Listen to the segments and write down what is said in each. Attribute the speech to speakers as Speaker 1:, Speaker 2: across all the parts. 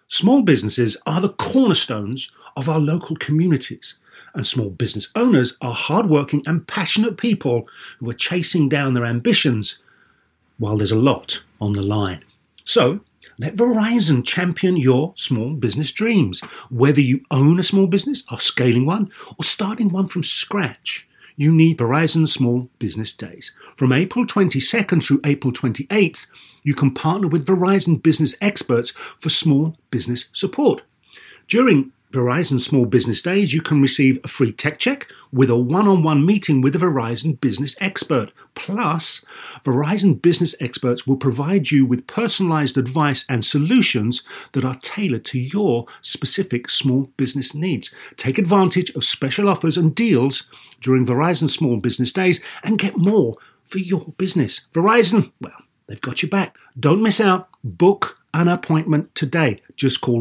Speaker 1: Small businesses are the cornerstones of our local communities, and small business owners are hardworking and passionate people who are chasing down their ambitions while there's a lot on the line. So, let Verizon champion your small business dreams. Whether you own a small business, are scaling one, or starting one from scratch, you need Verizon Small Business Days. From April 22nd through April 28th, you can partner with Verizon business experts for small business support. During Verizon Small Business Days, you can receive a free tech check with a one-on-one meeting with a Verizon business expert. Plus, Verizon business experts will provide you with personalized advice and solutions that are tailored to your specific small business needs. Take advantage of special offers and deals during Verizon Small Business Days and get more for your business. Verizon, well, they've got your back. Don't miss out. Book an appointment today. Just call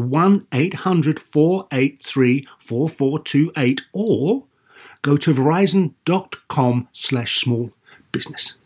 Speaker 1: 1-800-483-4428 or go to verizon.com/small business.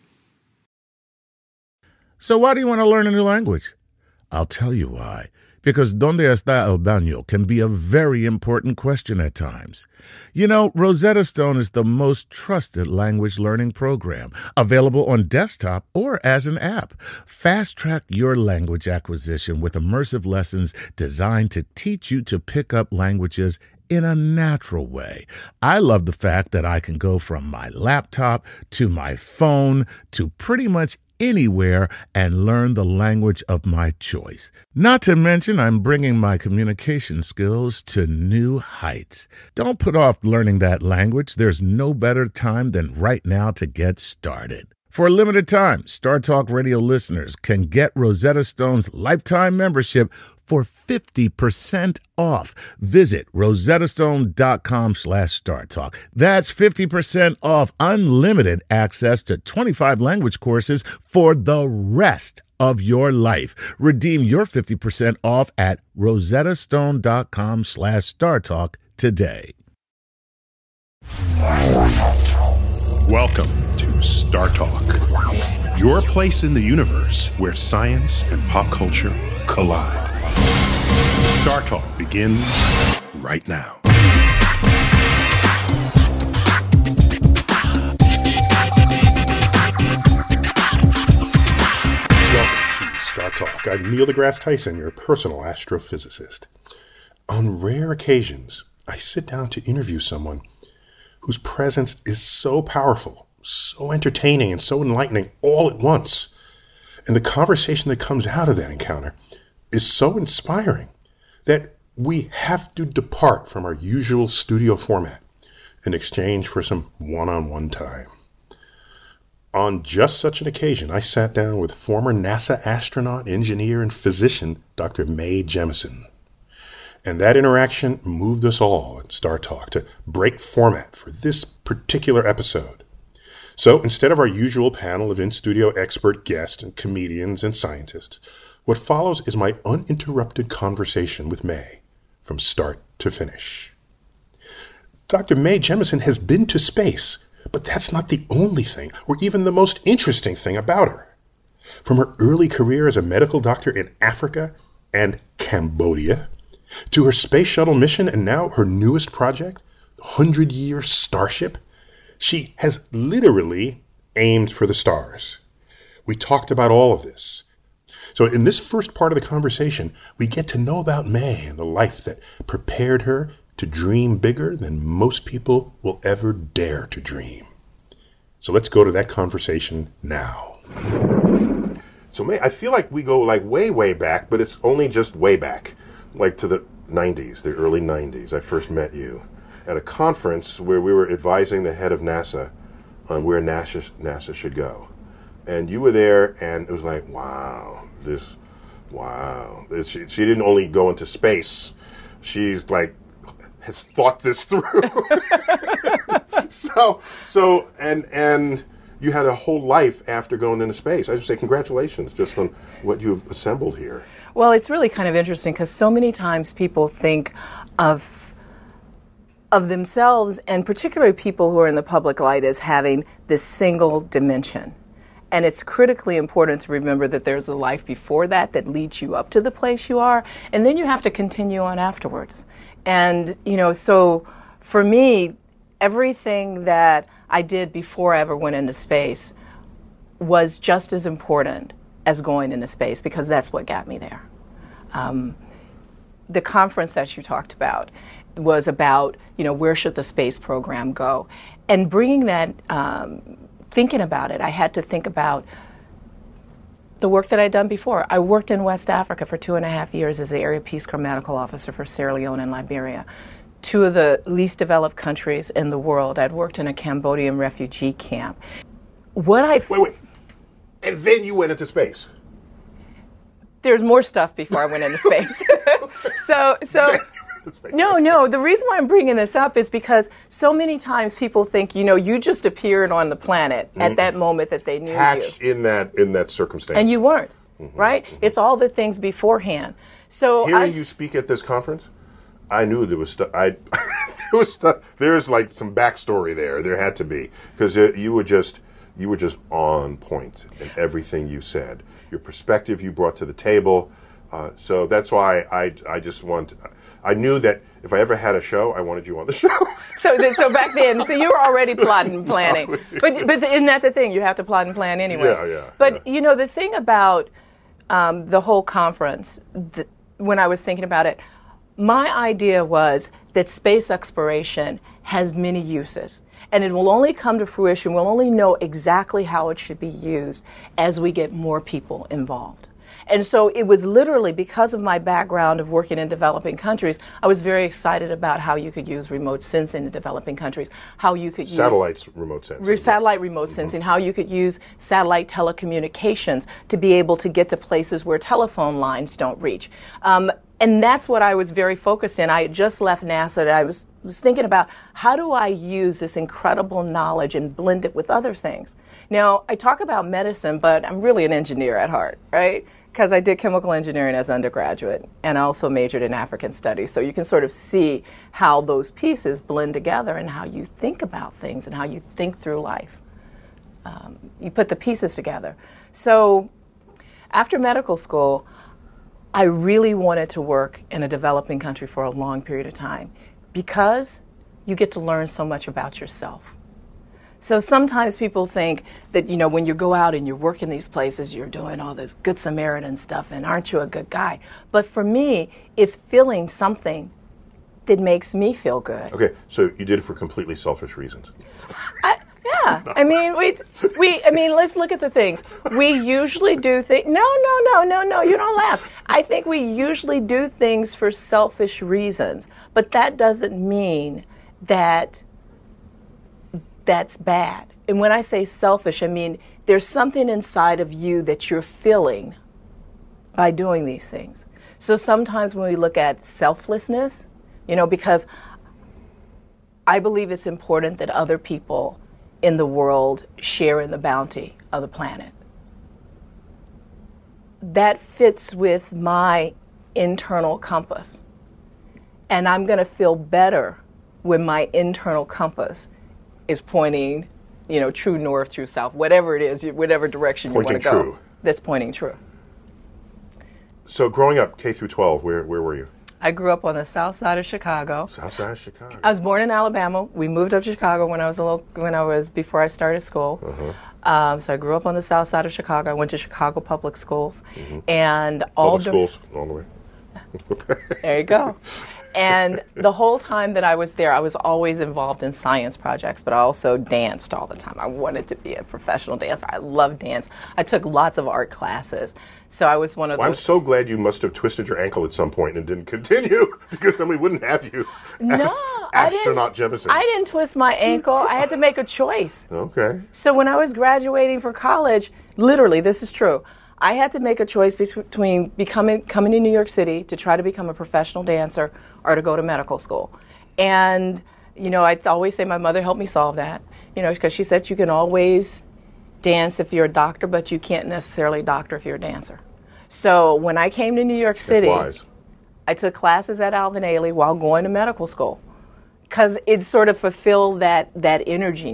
Speaker 2: So why do you want to learn a new language? I'll tell you why. Because ¿Dónde está el baño? Can be a very important question at times. You know, Rosetta Stone is the most trusted language learning program, available on desktop or as an app. Fast-track your language acquisition with immersive lessons designed to teach you to pick up languages in a natural way. I love the fact that I can go from my laptop to my phone to pretty much anywhere and learn the language of my choice. Not to mention, I'm bringing my communication skills to new heights. Don't put off learning that language. There's no better time than right now to get started. For a limited time, Star Talk Radio listeners can get Rosetta Stone's lifetime membership for 50% off. Visit rosettastone.com/StarTalk. That's 50% off unlimited access to 25 language courses for the rest of your life. Redeem your 50% off at rosettastone.com/StarTalk today.
Speaker 3: Welcome to Star Talk, your place in the universe where science and pop culture collide. Star Talk begins right now. Welcome to Star Talk. I'm Neil deGrasse Tyson, your personal astrophysicist. On rare occasions, I sit down to interview someone whose presence is so powerful, so entertaining, and so enlightening all at once. And the conversation that comes out of that encounter is so inspiring that we have to depart from our usual studio format in exchange for some one-on-one time. On just such an occasion, I sat down with former NASA astronaut, engineer, and physician, Dr. Mae Jemison. And that interaction moved us all at Star Talk to break format for this particular episode. So instead of our usual panel of in-studio expert guests and comedians and scientists, what follows is my uninterrupted conversation with Mae from start to finish. Dr. Mae Jemison has been to space, but that's not the only thing, or even the most interesting thing about her. From her early career as a medical doctor in Africa and Cambodia, to her space shuttle mission and now her newest project, the 100-Year Starship, she has literally aimed for the stars. We talked about all of this. So in this first part of the conversation, we get to know about Mae and the life that prepared her to dream bigger than most people will ever dare to dream. So let's go to that conversation now. So Mae, I feel like we go like way, way back, but it's only just way back, like to the 90s, the early 90s. I first met you at a conference where we were advising the head of NASA on where NASA should go. And you were there, and it was like, wow. She didn't only go into space. She's like, has thought this through. And you had a whole life after going into space. I should say congratulations just on what you've assembled here.
Speaker 4: Well, it's really kind of interesting because so many times people think of themselves, and particularly people who are in the public light, as having this single dimension. And it's critically important to remember that there's a life before that that leads you up to the place you are, and then you have to continue on afterwards. And, so for me, everything that I did before I ever went into space was just as important as going into space, because that's what got me there. The conference that you talked about was about, where should the space program go? And bringing that, thinking about it, I had to think about the work that I'd done before. I worked in West Africa for 2.5 years as the Area Peace Corps Medical Officer for Sierra Leone and Liberia, two of the least developed countries in the world. I'd worked in a Cambodian refugee camp. Wait.
Speaker 3: And then you went into space.
Speaker 4: There's more stuff before I went into space. So No, the reason why I'm bringing this up is because so many times people think, you just appeared on the planet at that moment that they knew
Speaker 3: Hatched
Speaker 4: you.
Speaker 3: in that circumstance.
Speaker 4: And you weren't, right? It's all the things beforehand. So
Speaker 3: Hearing you speak at this conference, I knew there was stuff. There was stuff. There's like some backstory there. There had to be, because you were just on point in everything you said. Your perspective you brought to the table. So that's why I knew that if I ever had a show, I wanted you on the show.
Speaker 4: So back then, you were already plotting and planning. But isn't that the thing? You have to plot and plan anyway.
Speaker 3: Yeah.
Speaker 4: But, the thing about the whole conference, when I was thinking about it, my idea was that space exploration has many uses. And it will only come to fruition, we'll only know exactly how it should be used as we get more people involved. And so it was literally because of my background of working in developing countries, I was very excited about how you could use remote sensing in developing countries, how you could use
Speaker 3: remote sensing.
Speaker 4: Satellite remote sensing, how you could use satellite telecommunications to be able to get to places where telephone lines don't reach. And that's what I was very focused in. I had just left NASA, and I was thinking about how do I use this incredible knowledge and blend it with other things. Now, I talk about medicine, but I'm really an engineer at heart, right? Because I did chemical engineering as undergraduate and I also majored in African studies. So you can sort of see how those pieces blend together and how you think about things and how you think through life. You put the pieces together. So after medical school, I really wanted to work in a developing country for a long period of time because you get to learn so much about yourself. So sometimes people think that, when you go out and you work in these places, you're doing all this good Samaritan stuff and aren't you a good guy? But for me, it's feeling something that makes me feel good.
Speaker 3: Okay, so you did it for completely selfish reasons.
Speaker 4: Yeah, let's look at the things. We usually do things. No, you don't laugh. I think we usually do things for selfish reasons, but that doesn't mean that that's bad. And when I say selfish, I mean there's something inside of you that you're feeling by doing these things. So sometimes when we look at selflessness, because I believe it's important that other people in the world share in the bounty of the planet. That fits with my internal compass. And I'm going to feel better when my internal compass is pointing, true north, true south, whatever it is, whatever direction you want to go.
Speaker 3: Pointing true.
Speaker 4: That's pointing true.
Speaker 3: So growing up, K through 12, where were you?
Speaker 4: I grew up on the south side of Chicago.
Speaker 3: South side of Chicago.
Speaker 4: I was born in Alabama. We moved up to Chicago before I started school. So I grew up on the south side of Chicago. I went to Chicago public schools, and
Speaker 3: public schools all the way. Okay.
Speaker 4: There you go. And the whole time that I was there, I was always involved in science projects, but I also danced all the time. I wanted to be a professional dancer. I loved dance. I took lots of art classes. So I was one of those.
Speaker 3: I'm so glad you must have twisted your ankle at some point and didn't continue, because then we wouldn't have you as astronaut Jemison.
Speaker 4: I didn't twist my ankle. I had to make a choice.
Speaker 3: Okay.
Speaker 4: So when I was graduating for college, literally, this is true, I had to make a choice between coming to New York City to try to become a professional dancer or to go to medical school. And, I'd always say my mother helped me solve that, because she said you can always dance if you're a doctor, but you can't necessarily doctor if you're a dancer. So when I came to New York City, I took classes at Alvin Ailey while going to medical school because it sort of fulfilled that energy need.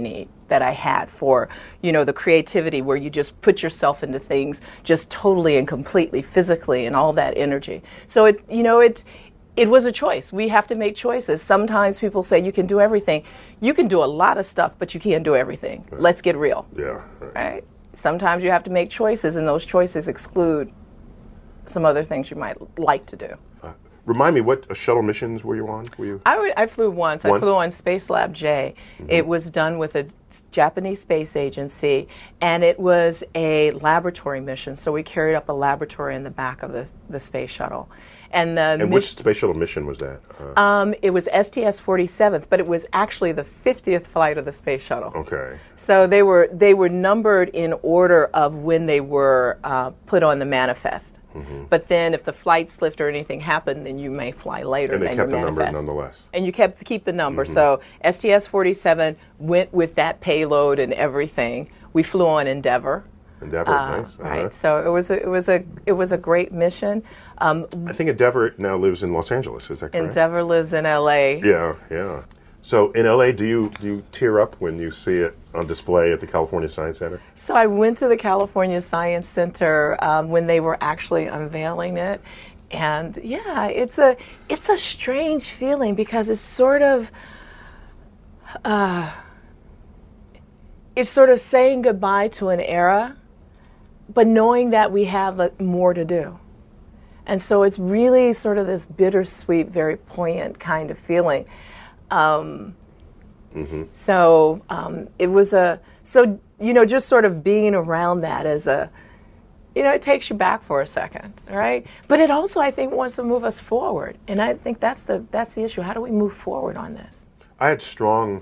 Speaker 4: that I had for, the creativity where you just put yourself into things just totally and completely physically and all that energy. So it was a choice. We have to make choices. Sometimes people say you can do everything. You can do a lot of stuff, but you can't do everything. Right. Let's get real.
Speaker 3: Yeah.
Speaker 4: Right? Sometimes you have to make choices, and those choices exclude some other things you might like to do.
Speaker 3: Remind me, what shuttle missions were you on?
Speaker 4: I flew once. I flew on Spacelab J. Mm-hmm. It was done with a Japanese space agency, and it was a laboratory mission. So we carried up a laboratory in the back of the space shuttle. And
Speaker 3: which space shuttle mission was that?
Speaker 4: It was STS-47, but it was actually the 50th flight of the space shuttle.
Speaker 3: Okay.
Speaker 4: So they were numbered in order of when they were put on the manifest. Mm-hmm. But then if the flight slipped or anything happened, then you may fly later than your manifest.
Speaker 3: And they kept the number nonetheless.
Speaker 4: And you keep the number. Mm-hmm. So STS-47 went with that payload and everything. We flew on Endeavour.
Speaker 3: Nice.
Speaker 4: Right. So it was a great mission.
Speaker 3: I think Endeavour now lives in Los Angeles. Is that correct?
Speaker 4: Endeavour lives in LA.
Speaker 3: Yeah. So in LA, do you tear up when you see it on display at the California Science Center?
Speaker 4: So I went to the California Science Center when they were actually unveiling it, and yeah, it's a strange feeling because it's sort of. It's sort of saying goodbye to an era, but knowing that we have more to do. And so it's really sort of this bittersweet, very poignant kind of feeling. So it was just sort of being around that as it takes you back for a second, right? But it also, I think, wants to move us forward. And I think that's the issue. How do we move forward on this?
Speaker 3: I had strong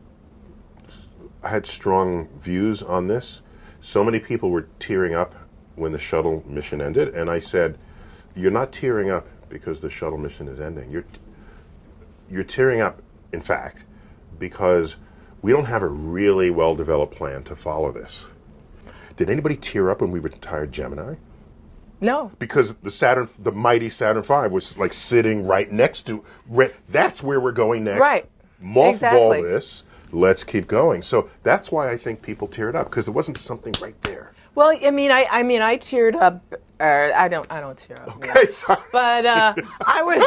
Speaker 3: views on this. So many people were tearing up when the shuttle mission ended, and I said, you're not tearing up because the shuttle mission is ending. You're tearing up, in fact, because we don't have a really well-developed plan to follow this. Did anybody tear up when we retired Gemini?
Speaker 4: No.
Speaker 3: Because the mighty Saturn V was like sitting right next to, that's where we're going next.
Speaker 4: Right.
Speaker 3: Mothball this. Let's keep going. So that's why I think people teared up, because there wasn't something right there.
Speaker 4: Well, I teared up. I don't tear up.
Speaker 3: Okay, sorry.
Speaker 4: But I was.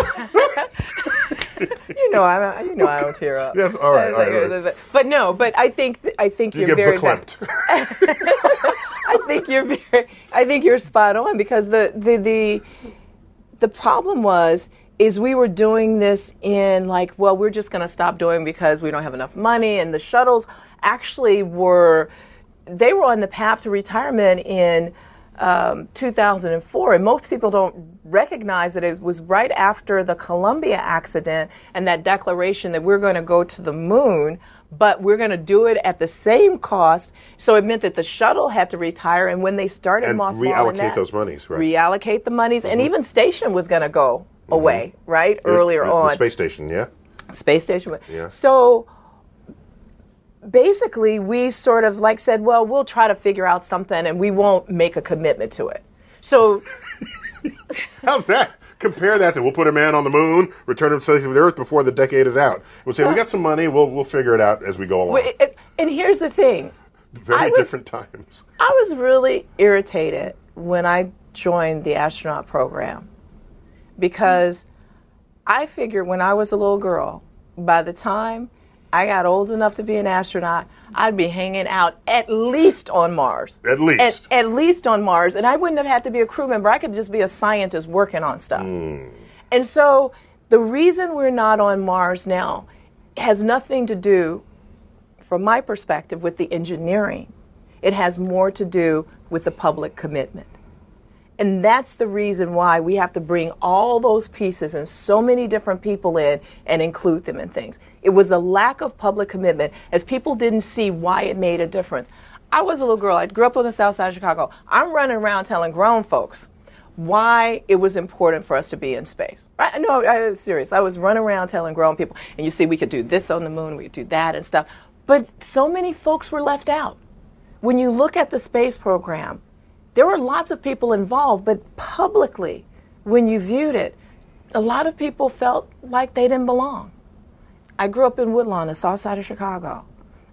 Speaker 4: I don't tear up.
Speaker 3: Yes, all right.
Speaker 4: But I think you're very.
Speaker 3: Verklempt.
Speaker 4: I think you're spot on, because the problem is we were doing this in we're just going to stop doing because we don't have enough money, and the shuttles actually were on the path to retirement in 2004, and most people don't recognize that it was right after the Columbia accident and that declaration that we're going to go to the moon, but we're going to do it at the same cost. So it meant that the shuttle had to retire, and when they started mothballing
Speaker 3: reallocate those monies, right?
Speaker 4: Reallocate the monies, and even station was going to go away, right? Earlier on.
Speaker 3: The space station, yeah?
Speaker 4: Space station.
Speaker 3: Yeah.
Speaker 4: So basically, we sort of said, well, we'll try to figure out something, and we won't make a commitment to it. So
Speaker 3: how's that? Compare that to, we'll put a man on the moon, return him to the Earth before the decade is out. We'll say, we got some money, we'll figure it out as we go along.
Speaker 4: And here's the thing.
Speaker 3: Very different times.
Speaker 4: I was really irritated when I joined the astronaut program, because I figured when I was a little girl, by the time I got old enough to be an astronaut, I'd be hanging out at least on Mars.
Speaker 3: At least.
Speaker 4: At least on Mars. And I wouldn't have had to be a crew member. I could just be a scientist working on stuff. And so the reason we're not on Mars now has nothing to do, from my perspective, with the engineering. It has more to do with the public commitment. And that's the reason why we have to bring all those pieces and so many different people in and include them in things. It was a lack of public commitment, as people didn't see why it made a difference. I was a little girl. I grew up on the south side of Chicago. I'm running around telling grown folks why it was important for us to be in space. Right? No, I was serious. I was running around telling grown people, and you see, we could do this on the moon, we could do that and stuff. But so many folks were left out. When you look at the space program, there were lots of people involved, but publicly, when you viewed it, a lot of people felt like they didn't belong. I grew up in Woodlawn, the south side of Chicago,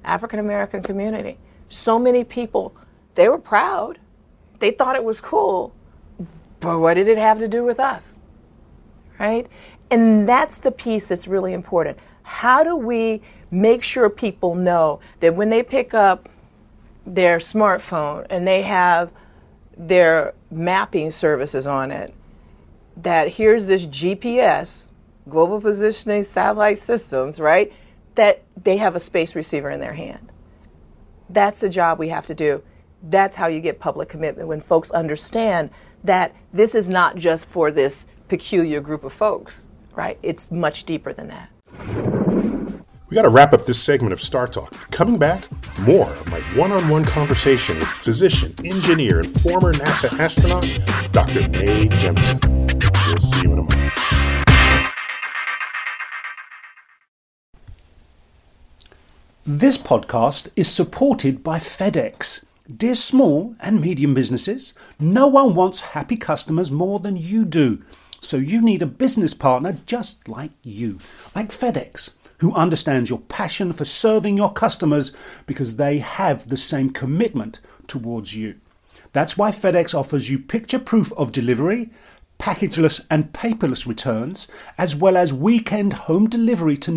Speaker 4: African American community. So many people, they were proud. They thought it was cool. But what did it have to do with us? Right? And that's the piece that's really important. How do we make sure people know that when they pick up their smartphone and they have their mapping services on it, that here's this GPS, Global Positioning Satellite Systems, right, that they have a space receiver in their hand. That's the job we have to do. That's how you get public commitment, when folks understand that this is not just for this peculiar group of folks, right? It's much deeper than that.
Speaker 3: We got to wrap up this segment of Star Talk. Coming back, more of my one-on-one conversation with physician, engineer, and former NASA astronaut, Dr. Mae Jemison. We'll see you in a moment.
Speaker 1: This podcast is supported by FedEx. Dear small and medium businesses, no one wants happy customers more than you do. So you need a business partner just like you, like FedEx, who understands your passion for serving your customers because they have the same commitment towards you. That's why FedEx offers you picture proof of delivery, packageless and paperless returns, as well as weekend home delivery to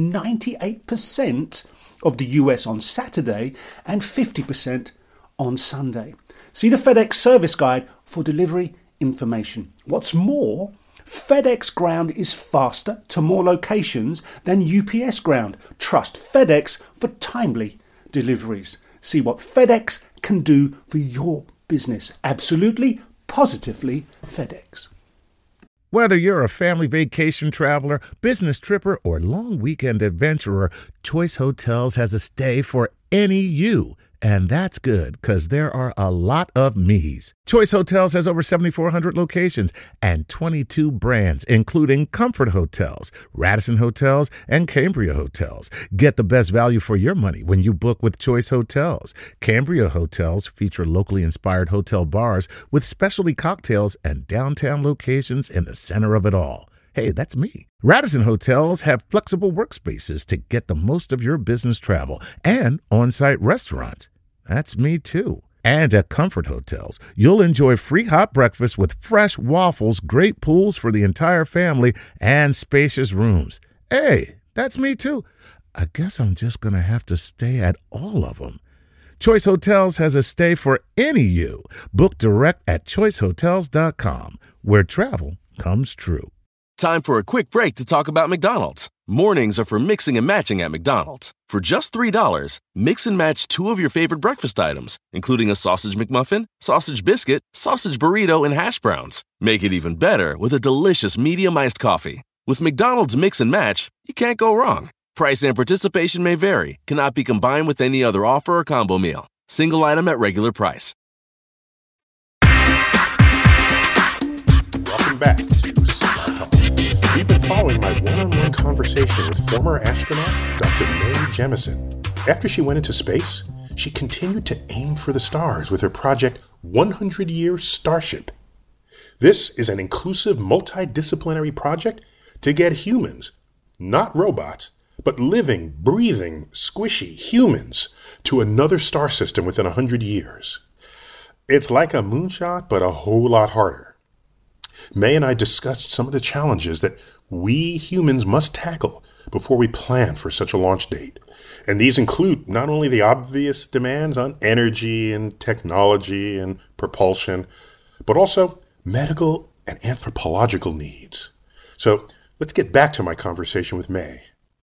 Speaker 1: 98% of the US on Saturday and 50% on Sunday. See the FedEx service guide for delivery information. What's more, FedEx Ground is faster to more locations than UPS Ground. Trust FedEx for timely deliveries. See what FedEx can do for your business. Absolutely, positively FedEx.
Speaker 2: Whether you're a family vacation traveler, business tripper, or long weekend adventurer, Choice Hotels has a stay for any you. And that's good, because there are a lot of me's. Choice Hotels has over 7,400 locations and 22 brands, including Comfort Hotels, Radisson Hotels, and Cambria Hotels. Get the best value for your money when you book with Choice Hotels. Cambria Hotels feature locally inspired hotel bars with specialty cocktails and downtown locations in the center of it all. Hey, that's me. Radisson Hotels have flexible workspaces to get the most of your business travel and on-site restaurants. That's me too. And at Comfort Hotels, you'll enjoy free hot breakfast with fresh waffles, great pools for the entire family, and spacious rooms. Hey, that's me too. I guess I'm just going to have to stay at all of them. Choice Hotels has a stay for any you. Book direct at choicehotels.com, where travel comes true.
Speaker 5: Time for a quick break to talk about McDonald's. Mornings are for mixing and matching at McDonald's. For just $3, mix and match 2 of your favorite breakfast items, including a sausage McMuffin, sausage biscuit, sausage burrito, and hash browns. Make it even better with a delicious medium iced coffee. With McDonald's Mix and Match, you can't go wrong. Price and participation may vary, cannot be combined with any other offer or combo meal. Single item at regular price.
Speaker 3: Welcome back to Star Talk. We've been following my one-on-one conversation with former astronaut Dr. Mae Jemison. After she went into space, she continued to aim for the stars with her project 100 Year Starship. This is an inclusive, multidisciplinary project to get humans, not robots, but living, breathing, squishy humans to another star system within 100 years. It's like a moonshot, but a whole lot harder. Mae and I discussed some of the challenges that we humans must tackle before we plan for such a launch date. And these include not only the obvious demands on energy and technology and propulsion, but also medical and anthropological needs. So let's get back to my conversation with Mae.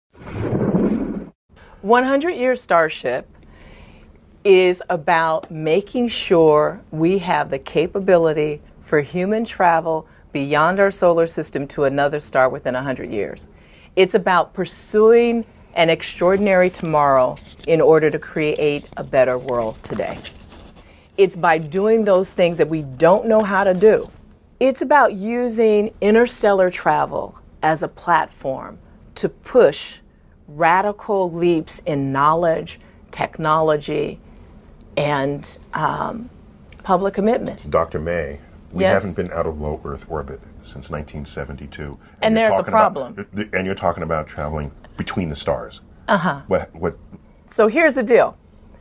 Speaker 4: 100 Year Starship is about making sure we have the capability for human travel beyond our solar system to another star within 100 years. It's about pursuing an extraordinary tomorrow in order to create a better world today. It's by doing those things that we don't know how to do. It's about using interstellar travel as a platform to push radical leaps in knowledge, technology, and public commitment.
Speaker 3: Dr. Mae, we
Speaker 4: Yes.
Speaker 3: haven't been out of low Earth orbit since 1972.
Speaker 4: And
Speaker 3: you're
Speaker 4: there's a
Speaker 3: talking
Speaker 4: problem.
Speaker 3: and you're talking about traveling between the stars.
Speaker 4: Uh-huh.
Speaker 3: What
Speaker 4: So here's the deal.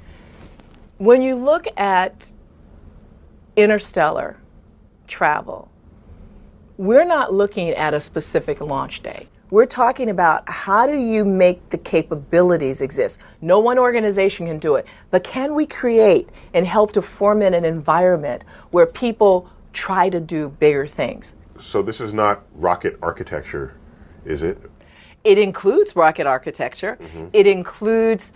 Speaker 4: When you look at interstellar travel, we're not looking at a specific launch day. We're talking about how do you make the capabilities exist. No one organization can do it, but can we create and help to foment an environment where people try to do bigger things?
Speaker 3: So this is not rocket architecture, is it?
Speaker 4: It includes rocket architecture. It includes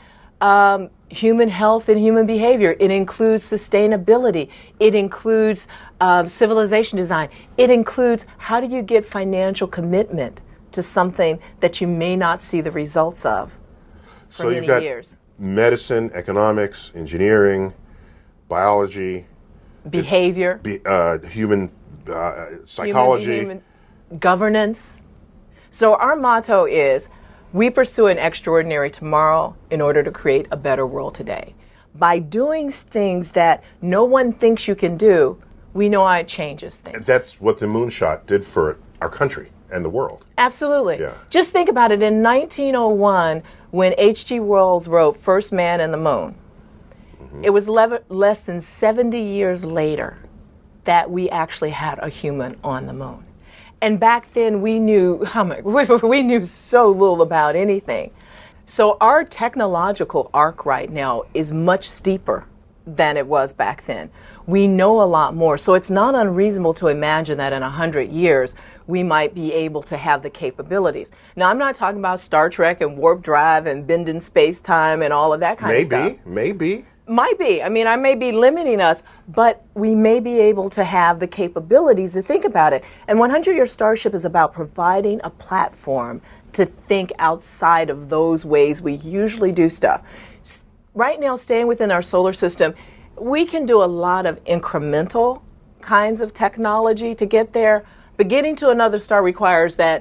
Speaker 4: human health and human behavior. It includes sustainability. It includes civilization design. It includes how do you get financial commitment to something that you may not see the results of for
Speaker 3: So
Speaker 4: many
Speaker 3: you've got
Speaker 4: years.
Speaker 3: medicine, economics, engineering, biology,
Speaker 4: Behavior,
Speaker 3: human psychology.
Speaker 4: human governance. So our motto is, we pursue an extraordinary tomorrow in order to create a better world today. By doing things that no one thinks you can do, we know how it changes things.
Speaker 3: That's what the moonshot did for our country and the world.
Speaker 4: Absolutely.
Speaker 3: Yeah.
Speaker 4: Just think about it. In 1901, when H.G. Wells wrote First Man and the Moon, it was less than 70 years later that we actually had a human on the moon. And back then we knew we knew so little about anything. So our technological arc right now is much steeper than it was back then. We know a lot more. So it's not unreasonable to imagine that in 100 years we might be able to have the capabilities. Now, I'm not talking about Star Trek and warp drive and bending space-time and all of that kind of stuff.
Speaker 3: Maybe.
Speaker 4: Might be. I mean, I may be limiting us, but we may be able to have the capabilities to think about it. And 100-Year Starship is about providing a platform to think outside of those ways we usually do stuff. Right now, staying within our solar system, we can do a lot of incremental kinds of technology to get there, but getting to another star requires that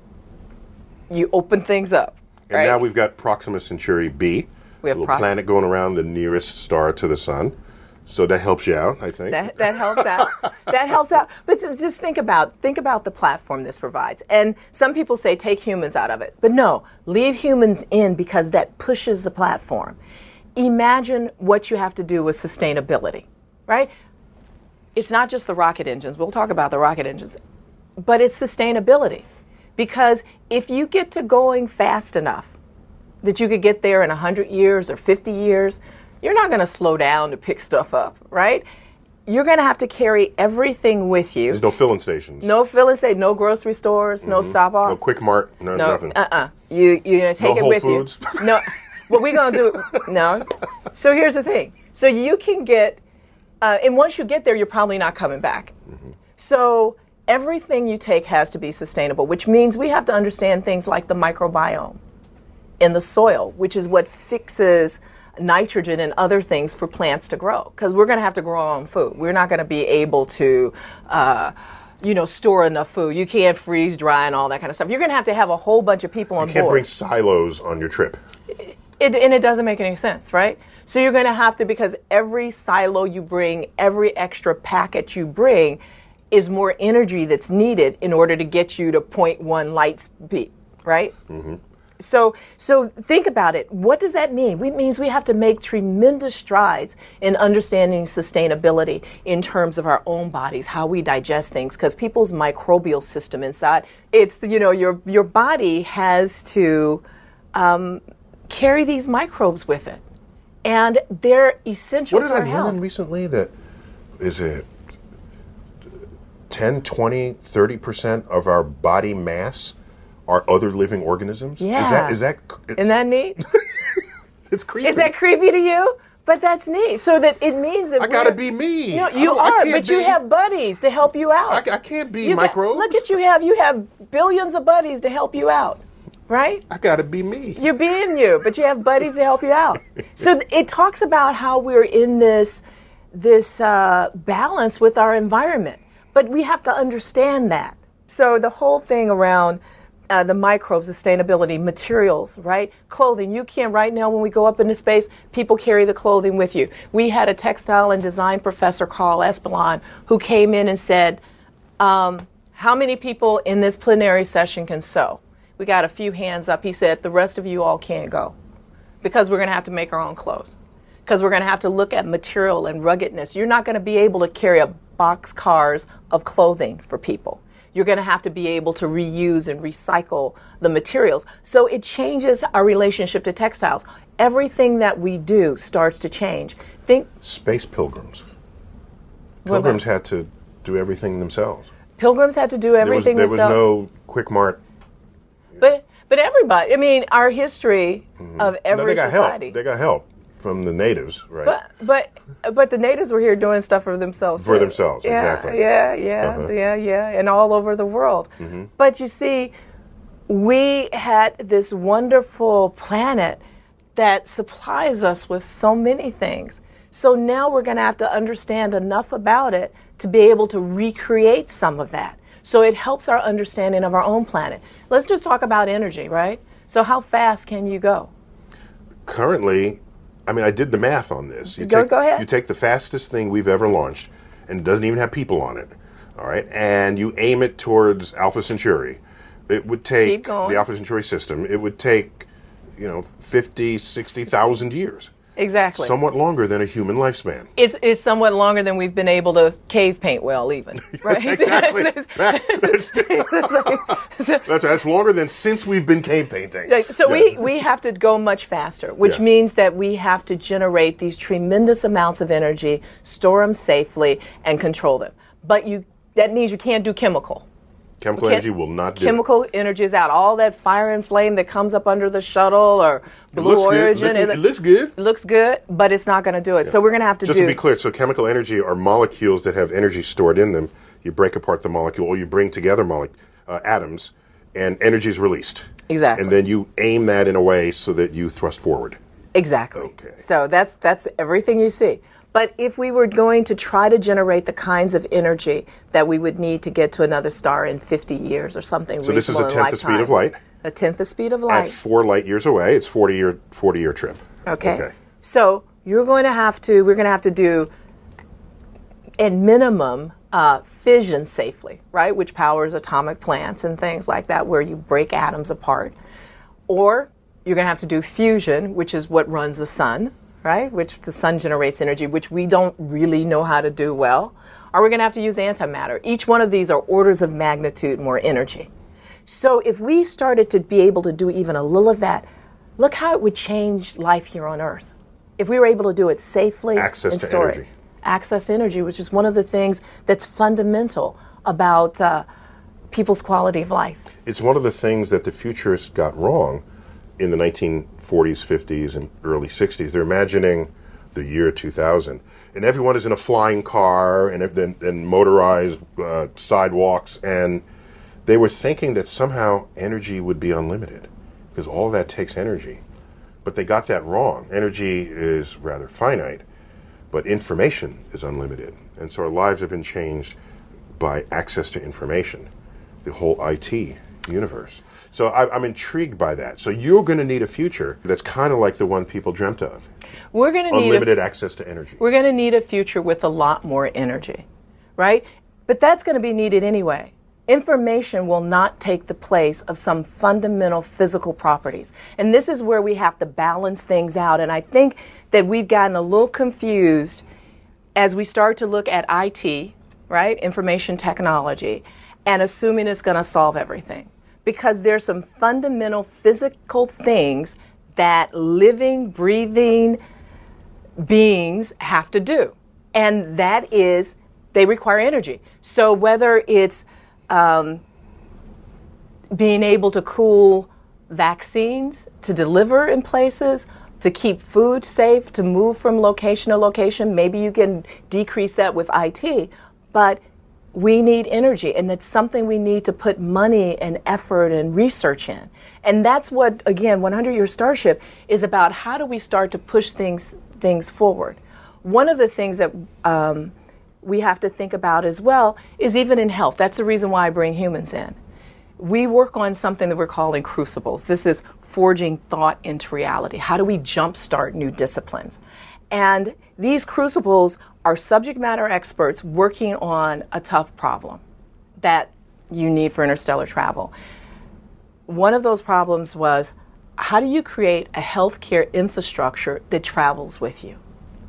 Speaker 4: you open things up.
Speaker 3: And
Speaker 4: right?
Speaker 3: now we've got Proxima Centauri B,
Speaker 4: We have
Speaker 3: a little planet going around the nearest star to the sun. So that helps you out, I think.
Speaker 4: That helps out. That helps out. But just think about the platform this provides. And some people say take humans out of it. But no, leave humans in because that pushes the platform. Imagine what you have to do with sustainability, right? It's not just the rocket engines. We'll talk about the rocket engines. But it's sustainability. Because if you get to going fast enough that you could get there in 100 years or 50 years, you're not going to slow down to pick stuff up, right? You're going to have to carry everything with you.
Speaker 3: There's no filling stations.
Speaker 4: No filling stations, no grocery stores, no stop-offs.
Speaker 3: No Quick Mart, nothing.
Speaker 4: You're going to take it
Speaker 3: Whole
Speaker 4: with
Speaker 3: Foods.
Speaker 4: you. No. What we're going to do, no. So here's the thing. So you can get, and once you get there, you're probably not coming back. So everything you take has to be sustainable, which means we have to understand things like the microbiome in the soil, which is what fixes nitrogen and other things for plants to grow. Because we're going to have to grow our own food. We're not going to be able to, store enough food. You can't freeze dry and all that kind of stuff. You're going to have a whole bunch of people on board.
Speaker 3: You can't bring silos on your trip.
Speaker 4: And it doesn't make any sense, right? So you're going to have to, because every silo you bring, every extra packet you bring is more energy that's needed in order to get you to 0.1 light speed, right? So think about it. What does that mean? It means we have to make tremendous strides in understanding sustainability in terms of our own bodies, how we digest things, because people's microbial system inside, it's, your body has to carry these microbes with it. And they're essential to our health.
Speaker 3: What did I learn recently? That is it 10, 20, 30% of our body mass are other living organisms?
Speaker 4: Yeah.
Speaker 3: Isn't
Speaker 4: that neat?
Speaker 3: It's creepy.
Speaker 4: Is that creepy to you? But that's neat. So that it means that
Speaker 3: I gotta be me.
Speaker 4: You are, but you have buddies to help you out.
Speaker 3: I can't be microbes.
Speaker 4: Look at you have billions of buddies to help you out. Right?
Speaker 3: I gotta be me.
Speaker 4: You're being you, but you have buddies to help you out. So it talks about how we're in this balance with our environment, but we have to understand that. So the whole thing around the microbes, sustainability, materials, right? Clothing. You can right now, when we go up into space, people carry the clothing with you. We had a textile and design professor, Carl Espelon, who came in and said, how many people in this plenary session can sew? We got a few hands up. He said, the rest of you all can't go. because we're going to have to make our own clothes. Because we're going to have to look at material and ruggedness. You're not going to be able to carry a box cars of clothing for people. You're going to have to be able to reuse and recycle the materials. So it changes our relationship to textiles. Everything that we do starts to change. Think
Speaker 3: Space pilgrims.
Speaker 4: What about-
Speaker 3: Pilgrims had to do everything themselves.
Speaker 4: Pilgrims had to do everything
Speaker 3: there was
Speaker 4: themselves.
Speaker 3: no Quick Mart.
Speaker 4: But everybody, I mean, our history of
Speaker 3: No,
Speaker 4: every
Speaker 3: they got
Speaker 4: society.
Speaker 3: help. They got help from the natives, right?
Speaker 4: But the natives were here doing stuff for themselves.
Speaker 3: For
Speaker 4: too.
Speaker 3: themselves,
Speaker 4: yeah,
Speaker 3: exactly.
Speaker 4: Yeah, and all over the world. But you see, we had this wonderful planet that supplies us with so many things. So now we're going to have to understand enough about it to be able to recreate some of that. So it helps our understanding of our own planet. Let's just talk about energy, right? So how fast can you go?
Speaker 3: Currently, I mean, I did the math on this.
Speaker 4: Go ahead.
Speaker 3: You take the fastest thing we've ever launched, and it doesn't even have people on it, all right? And you aim it towards Alpha Centauri. It would take
Speaker 4: Keep going.
Speaker 3: the Alpha Centauri system. It would take, 50, 60,000 years.
Speaker 4: Exactly.
Speaker 3: Somewhat longer than a human lifespan.
Speaker 4: It's somewhat longer than we've been able to cave paint well, even. Right?
Speaker 3: Exactly. That's longer than since we've been cave painting.
Speaker 4: So
Speaker 3: Yeah.
Speaker 4: we have to go much faster, which
Speaker 3: Yeah.
Speaker 4: means that we have to generate these tremendous amounts of energy, store them safely, and control them. But that means you can't do chemical.
Speaker 3: Chemical energy will not do it.
Speaker 4: Chemical energy is out. All that fire and flame that comes up under the shuttle or Blue
Speaker 3: looks good.
Speaker 4: Origin.
Speaker 3: It looks good.
Speaker 4: It looks good, but it's not going to do it. So we're going to have to
Speaker 3: Just to be clear, so chemical energy are molecules that have energy stored in them. You break apart the molecule, or you bring together atoms, and energy is released.
Speaker 4: Exactly.
Speaker 3: And then you aim that in a way so that you thrust forward.
Speaker 4: Exactly.
Speaker 3: Okay.
Speaker 4: So that's everything you see. But if we were going to try to generate the kinds of energy that we would need to get to another star in 50 years or something
Speaker 3: So this is a
Speaker 4: reasonable in
Speaker 3: tenth the speed of
Speaker 4: lifetime,
Speaker 3: light.
Speaker 4: A tenth the speed of
Speaker 3: At
Speaker 4: light.
Speaker 3: 4 light years away, it's 40-year trip.
Speaker 4: Okay. So we're going to have to do, at minimum, fission safely, right? Which powers atomic plants and things like that, where you break atoms apart. Or you're going to have to do fusion, which is what runs the sun, right? Which the sun generates energy, which we don't really know how to do well. Or we're going to have to use antimatter. Each one of these are orders of magnitude more energy. So if we started to be able to do even a little of that, look how it would change life here on Earth. If we were able to do it safely
Speaker 3: Access
Speaker 4: and
Speaker 3: to
Speaker 4: store
Speaker 3: energy.
Speaker 4: it. Access to energy, which is one of the things that's fundamental about people's quality of life.
Speaker 3: It's one of the things that the futurists got wrong in the 1940s, 50s, and early 60s. They're imagining the year 2000, and everyone is in a flying car and motorized sidewalks, and they were thinking that somehow energy would be unlimited, because all that takes energy. But they got that wrong. Energy is rather finite, but information is unlimited. And so our lives have been changed by access to information, the whole IT universe. So I'm intrigued by that. So you're going to need a future that's kind of like the one people dreamt of.
Speaker 4: We're going to need
Speaker 3: Unlimited access to energy.
Speaker 4: We're going to need a future with a lot more energy, right? But that's going to be needed anyway. Information will not take the place of some fundamental physical properties. And this is where we have to balance things out. And I think that we've gotten a little confused as we start to look at IT, right? Information technology, and assuming it's going to solve everything. Because there's some fundamental physical things that living, breathing beings have to do. And that is, they require energy. So whether it's being able to cool vaccines, to deliver in places, to keep food safe, to move from location to location, maybe you can decrease that with IT, but we need energy, and it's something we need to put money and effort and research in. And that's what, again, 100-Year Starship is about. How do we start to push things forward? One of the things that we have to think about as well is even in health. That's the reason why I bring humans in. We work on something that we're calling crucibles. This is forging thought into reality. How do we jumpstart new disciplines? And these crucibles are subject matter experts working on a tough problem that you need for interstellar travel. One of those problems was how do you create a healthcare infrastructure that travels with you?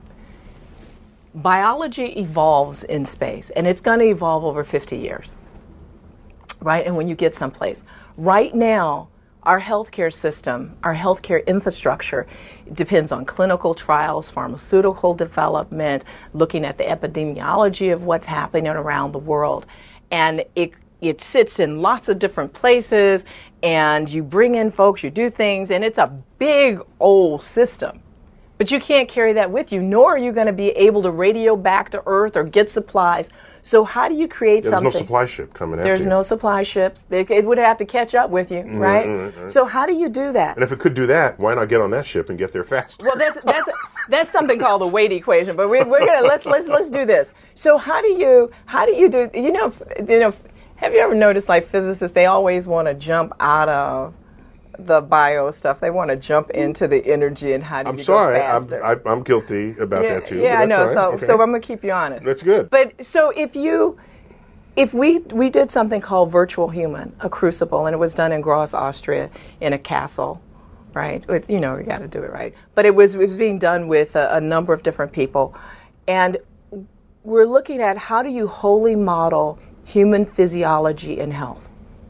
Speaker 4: Biology evolves in space, and it's going to evolve over 50 years, right? And when you get someplace. Right now, our healthcare system, our healthcare infrastructure depends on clinical trials, pharmaceutical development, looking at the epidemiology of what's happening around the world. And it sits in lots of different places, and you bring in folks, you do things, and it's a big old system. But you can't carry that with you, nor are you going to be able to radio back to Earth or get supplies. So how do you create something?
Speaker 3: There's no supply ship coming after you.
Speaker 4: There's no supply ships. It would have to catch up with you, right?
Speaker 3: Right?
Speaker 4: So how do you do that?
Speaker 3: And if it could do that, why not get on that ship and get there faster?
Speaker 4: Well, that's something called the weight equation. But we're gonna let's do this. So how do you do? You know, have you ever noticed, like, physicists, they always want to jump out of the bio stuff. They want to jump into the energy and how do you go faster.
Speaker 3: I'm guilty about that too.
Speaker 4: Yeah, I know.
Speaker 3: Right.
Speaker 4: So I'm gonna keep you honest.
Speaker 3: That's good.
Speaker 4: But so if we did something called Virtual Human, a crucible, and it was done in Graz, Austria, in a castle, right? We got to do it right. But it was being done with a number of different people, and we're looking at how do you wholly model human physiology and health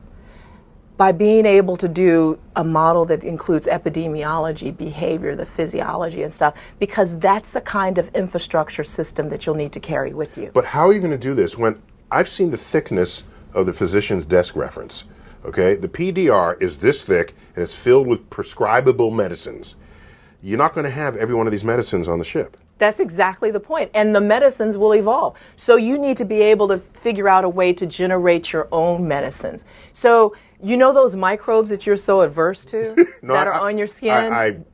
Speaker 4: by being able to do a model that includes epidemiology, behavior, the physiology and stuff, because that's the kind of infrastructure system that you'll need to carry with you.
Speaker 3: But how are you going to do this when I've seen the thickness of the physician's desk reference? Okay, the PDR is this thick and it's filled with prescribable medicines. You're not going to have every one of these medicines on the ship.
Speaker 4: That's exactly the point. And the medicines will evolve. So you need to be able to figure out a way to generate your own medicines. So you know those microbes that you're so averse to that are on your skin?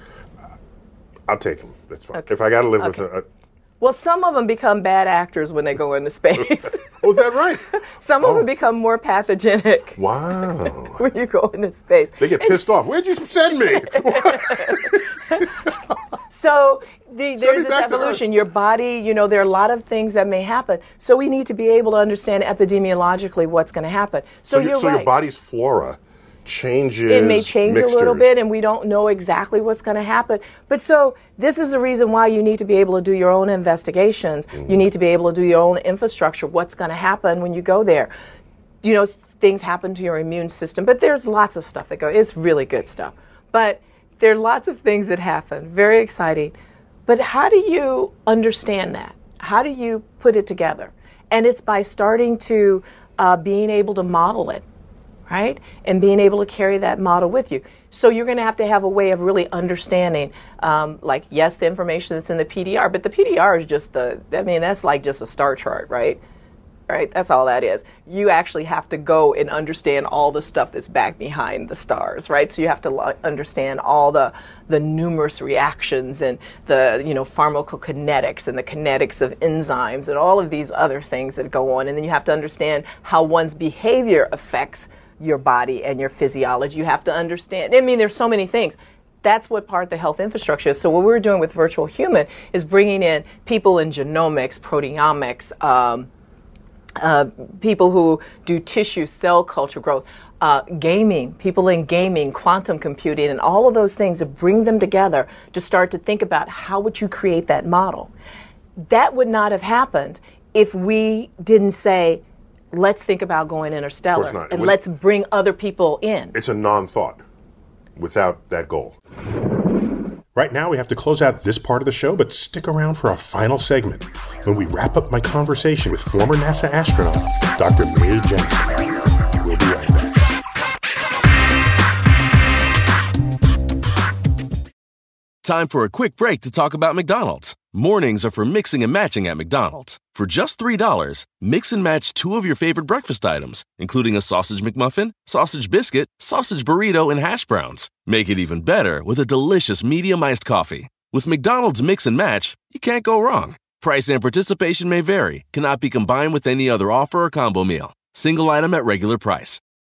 Speaker 3: I'll take them. That's fine.
Speaker 4: Okay.
Speaker 3: If I got to live with a...
Speaker 4: Well, some of them become bad actors when they go into space.
Speaker 3: Oh, is that right?
Speaker 4: Some of them become more pathogenic.
Speaker 3: Wow.
Speaker 4: When you go into space.
Speaker 3: They get pissed off. Where'd you send me?
Speaker 4: So there's this evolution. Your body, there are a lot of things that may happen. So we need to be able to understand epidemiologically what's going to happen. So you're right.
Speaker 3: So your body's flora changes.
Speaker 4: It may change a little bit, and we don't know exactly what's going to happen. But so this is the reason why you need to be able to do your own investigations. Mm-hmm. You need to be able to do your own infrastructure. What's going to happen when you go there? Things happen to your immune system, but there's lots of stuff that goes. It's really good stuff. But there are lots of things that happen. Very exciting. But how do you understand that? How do you put it together? And it's by starting to being able to model it. Right? And being able to carry that model with you. So you're going to have a way of really understanding, yes, the information that's in the PDR, but the PDR is just that's like just a star chart, right? Right? That's all that is. You actually have to go and understand all the stuff that's back behind the stars, right? So you have to understand all the numerous reactions and the, pharmacokinetics and the kinetics of enzymes and all of these other things that go on. And then you have to understand how one's behavior affects your body and your physiology. You have to understand. There's so many things. That's what part of the health infrastructure is. So what we're doing with Virtual Human is bringing in people in genomics, proteomics, people who do tissue cell culture growth, gaming, people in gaming, quantum computing, and all of those things, to bring them together to start to think about how would you create that model. That would not have happened if we didn't say, let's think about going interstellar and let's bring other people in.
Speaker 3: It's a non-thought without that goal. Right now, we have to close out this part of the show, but stick around for our final segment when we wrap up my conversation with former NASA astronaut, Dr. Mae Jemison. We'll be right back.
Speaker 5: Time for a quick break to talk about McDonald's. Mornings are for mixing and matching at McDonald's. For just $3, mix and match 2 of your favorite breakfast items, including a sausage McMuffin, sausage biscuit, sausage burrito, and hash browns. Make it even better with a delicious medium iced coffee. With McDonald's Mix and Match, you can't go wrong. Price and participation may vary, cannot be combined with any other offer or combo meal. Single item at regular price.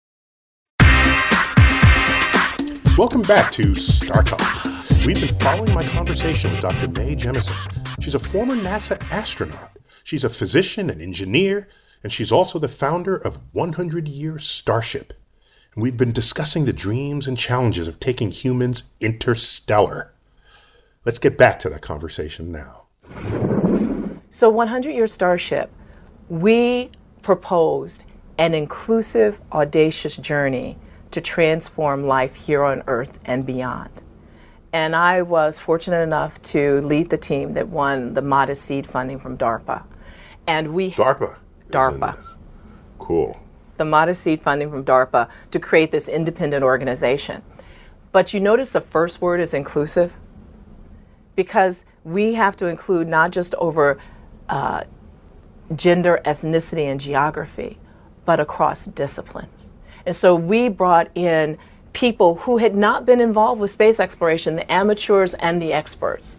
Speaker 3: Welcome back to Star Talk. We've been following my conversation with Dr. Mae Jemison. She's a former NASA astronaut. She's a physician and engineer, and she's also the founder of 100 Year Starship. and we've been discussing the dreams and challenges of taking humans interstellar. Let's get back to that conversation now.
Speaker 4: So 100-Year Starship, we proposed an inclusive, audacious journey to transform life here on Earth and beyond. And I was fortunate enough to lead the team that won the modest seed funding from DARPA. And we
Speaker 3: DARPA. Cool.
Speaker 4: The modest seed funding from DARPA to create this independent organization. But you notice the first word is inclusive? Because we have to include not just over gender, ethnicity, and geography, but across disciplines. And so we brought in people who had not been involved with space exploration, the amateurs and the experts.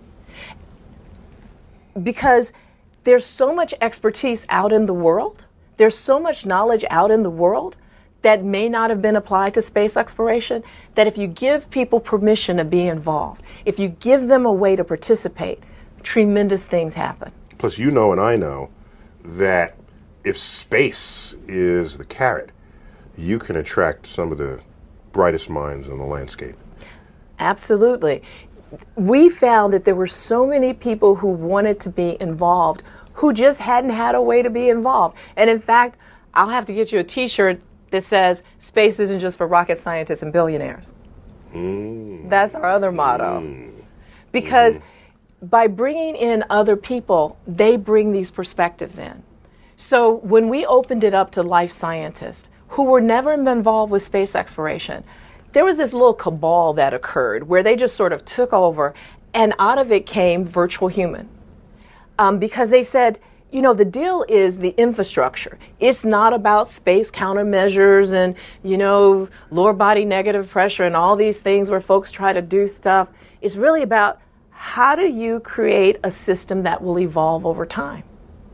Speaker 4: Because there's so much expertise out in the world, there's so much knowledge out in the world that may not have been applied to space exploration, that if you give people permission to be involved, if you give them a way to participate, tremendous things happen.
Speaker 3: Plus, you know and I know that if space is the carrot, you can attract some of the brightest minds in the landscape.
Speaker 4: Absolutely. We found that there were so many people who wanted to be involved who just hadn't had a way to be involved. And in fact, I'll have to get you a t-shirt that says, space isn't just for rocket scientists and billionaires. That's our other motto. Because by bringing in other people, they bring these perspectives in. So when we opened it up to life scientists who were never involved with space exploration, there was this little cabal that occurred where they just sort of took over, and out of it came virtual human. Because they said, you know, the deal is the infrastructure. It's not about space countermeasures and, you know, lower body negative pressure and all these things where folks try to do stuff. It's really about how do you create a system that will evolve over time?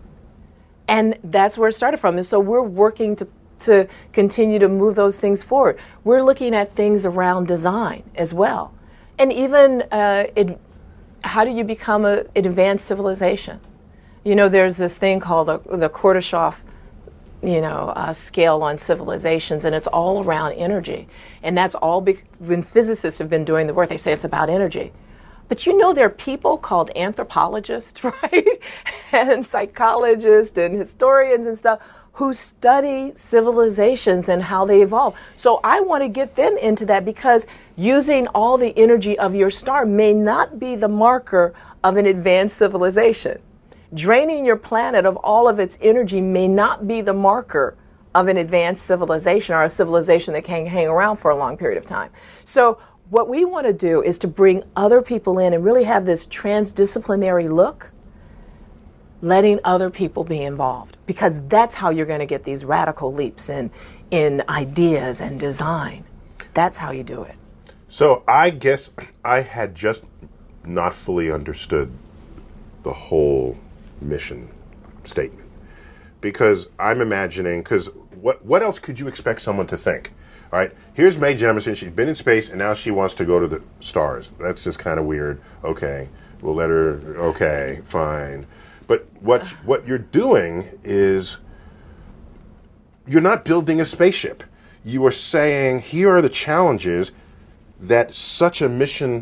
Speaker 4: And that's where it started from. And so we're working to continue to move those things forward. We're looking at things around design as well. And even how do you become an advanced civilization? You know, there's this thing called the Kardashev, scale on civilizations, and it's all around energy. And that's all when physicists have been doing the work, they say it's about energy. But you know, there are people called anthropologists, right? And psychologists and historians and stuff who study civilizations and how they evolve. So I want to get them into that, because using all the energy of your star may not be the marker of an advanced civilization. Draining your planet of all of its energy may not be the marker of an advanced civilization, or a civilization that can hang around for a long period of time. So what we want to do is to bring other people in and really have this transdisciplinary look, letting other people be involved, because that's how you're going to get these radical leaps in ideas and design. That's how you do it.
Speaker 3: So I guess I had just not fully understood the whole mission statement, because I'm imagining, because what else could you expect someone to think? All right, here's Mae Jemison. She's been in space, and now she wants to go to the stars. That's just kind of weird. Okay, we'll let her. Okay, fine. But what you're doing is you're not building a spaceship. You are saying, here are the challenges that such a mission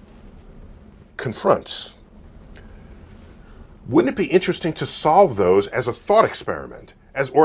Speaker 3: confronts. Wouldn't it be interesting to solve those as a thought experiment,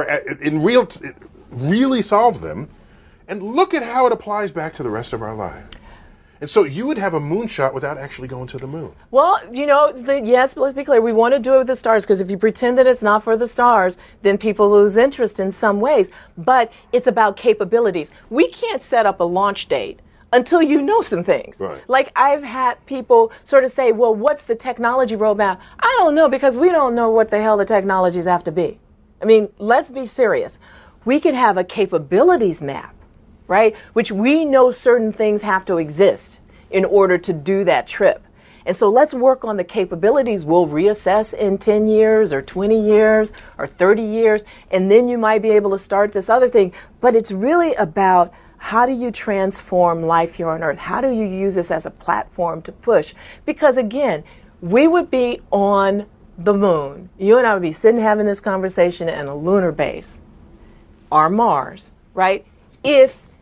Speaker 3: really solve them, and look at how it applies back to the rest of our lives? And so you would have a moonshot without actually going to the moon.
Speaker 4: Well, yes, but let's be clear. We want to do it with the stars, because if you pretend that it's not for the stars, then people lose interest in some ways. But it's about capabilities. We can't set up a launch date until you know some things.
Speaker 3: Right.
Speaker 4: Like, I've had people sort of say, well, what's the technology roadmap? I don't know, because we don't know what the hell the technologies have to be. I mean, let's be serious. We could have a capabilities map, right? Which we know certain things have to exist in order to do that trip. And so let's work on the capabilities. We'll reassess in 10 years or 20 years or 30 years, and then you might be able to start this other thing. But it's really about, how do you transform life here on Earth? How do you use this as a platform to push? Because again, we would be on the moon. You and I would be sitting having this conversation in a lunar base, or Mars, right? If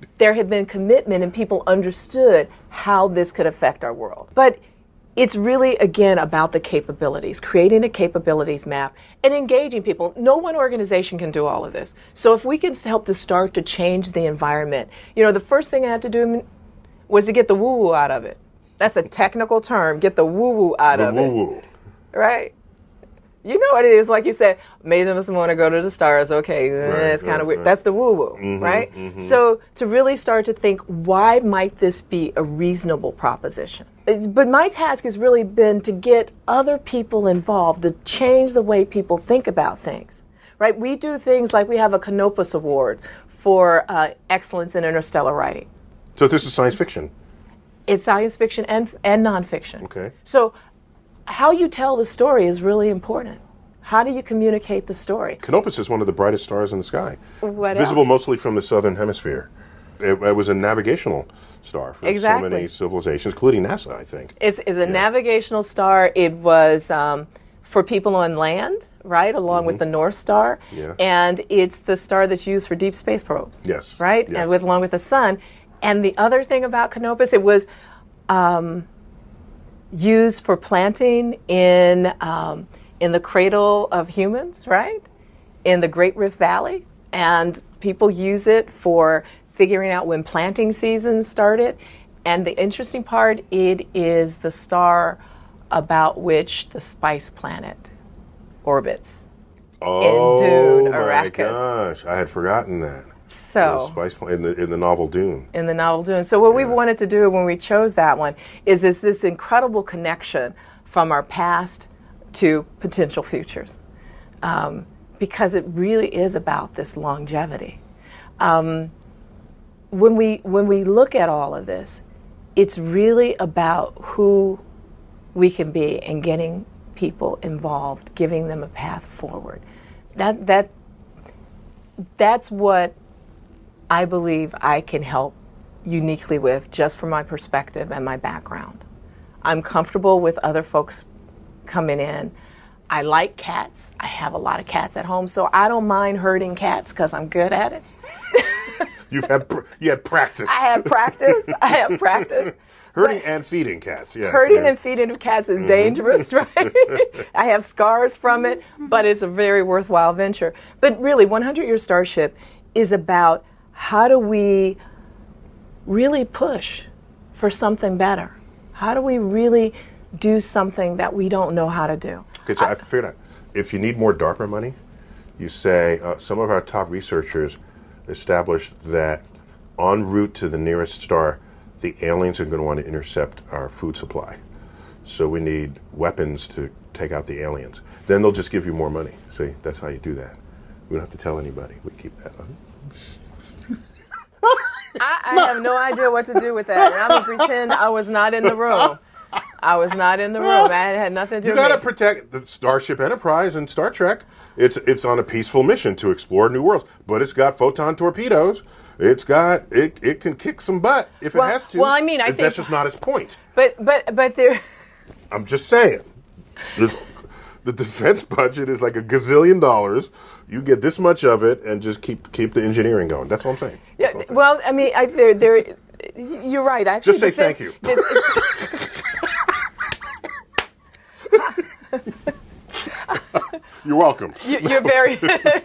Speaker 4: there had been commitment and people understood how this could affect our world. But it's really, again, about the capabilities, creating a capabilities map and engaging people. No one organization can do all of this. So if we can help to start to change the environment, the first thing I had to do was to get the woo-woo out of it. That's a technical term, get the woo-woo out of it. Right? You know what it is, like you said, Mason must want to go to the stars. Okay, it's kind of weird. That's the woo-woo, right? Mm-hmm. So to really start to think, why might this be a reasonable proposition? But my task has really been to get other people involved, to change the way people think about things, right? We do things like we have a Canopus Award for excellence in interstellar writing.
Speaker 3: So this is science fiction?
Speaker 4: It's science fiction and nonfiction.
Speaker 3: Okay.
Speaker 4: So how you tell the story is really important. How do you communicate the story?
Speaker 3: Canopus is one of the brightest stars in the sky.
Speaker 4: What
Speaker 3: visible
Speaker 4: else?
Speaker 3: Mostly from the southern hemisphere. It was a navigational star for so many civilizations, including NASA, I think.
Speaker 4: It's a navigational star. It was for people on land, right, along with the North Star.
Speaker 3: Yeah.
Speaker 4: And it's the star that's used for deep space probes.
Speaker 3: Yes.
Speaker 4: Right?
Speaker 3: Yes.
Speaker 4: And along with the sun. And the other thing about Canopus, it was used for planting in the cradle of humans, right? In the Great Rift Valley. And people use it for figuring out when planting season started. And the interesting part, it is the star about which the Spice Planet orbits.
Speaker 3: Oh,
Speaker 4: in Dune,
Speaker 3: my
Speaker 4: Arrakis.
Speaker 3: gosh. I had forgotten that.
Speaker 4: So
Speaker 3: in the novel Dune.
Speaker 4: In the novel Dune. So what we wanted to do when we chose that one is this incredible connection from our past to potential futures, because it really is about this longevity. When we look at all of this, it's really about who we can be and getting people involved, giving them a path forward. That's what I believe I can help uniquely with, just from my perspective and my background. I'm comfortable with other folks coming in. I like cats. I have a lot of cats at home, so I don't mind herding cats because I'm good at it.
Speaker 3: You had practice.
Speaker 4: I have practice.
Speaker 3: Herding and feeding cats, yes.
Speaker 4: Herding and feeding of cats is dangerous, right? I have scars from it, but it's a very worthwhile venture. But really, 100-Year Starship is about how do we really push for something better? How do we really do something that we don't know how to do?
Speaker 3: Okay, so I figured out, if you need more DARPA money, you say some of our top researchers established that en route to the nearest star, the aliens are going to want to intercept our food supply. So we need weapons to take out the aliens. Then they'll just give you more money. See, that's how you do that. We don't have to tell anybody. We keep that on.
Speaker 4: I have no idea what to do with that. And I'm going to pretend I was not in the room. I was not in the room. I had nothing to do with it.
Speaker 3: You got to protect the Starship Enterprise and Star Trek. It's on a peaceful mission to explore new worlds, but it's got photon torpedoes. It can kick some butt if it has to.
Speaker 4: Well, I mean, I think
Speaker 3: that's just not its point.
Speaker 4: But there.
Speaker 3: I'm just saying. The defense budget is like $1 gazillion. You get this much of it, and just keep the engineering going. That's what I'm saying.
Speaker 4: Yeah. Well, I mean, you're right. Actually,
Speaker 3: just say thank you. You're welcome.
Speaker 4: You're very.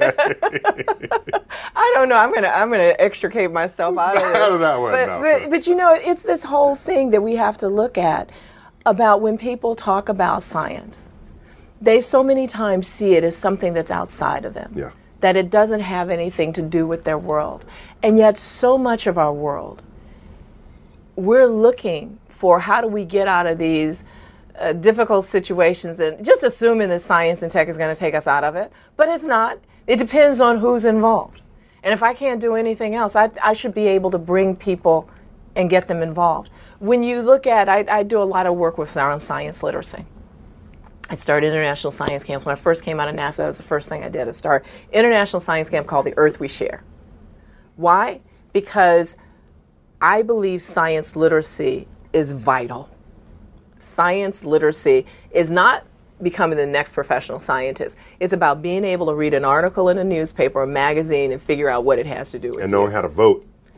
Speaker 4: I don't know. I'm gonna extricate myself out of this.
Speaker 3: Out of that one.
Speaker 4: But it's this whole thing that we have to look at about when people talk about science. They so many times see it as something that's outside of them.
Speaker 3: Yeah.
Speaker 4: That it doesn't have anything to do with their world. And yet so much of our world, we're looking for how do we get out of these difficult situations, and just assuming that science and tech is going to take us out of it. But it's not. It depends on who's involved. And if I can't do anything else, I should be able to bring people and get them involved. When you look at, I do a lot of work with around science literacy. I started international science camps. When I first came out of NASA, that was the first thing I did, is start international science camp called The Earth We Share. Why? Because I believe science literacy is vital. Science literacy is not becoming the next professional scientist. It's about being able to read an article in a newspaper or magazine and figure out what it has to do with
Speaker 3: and knowing how to vote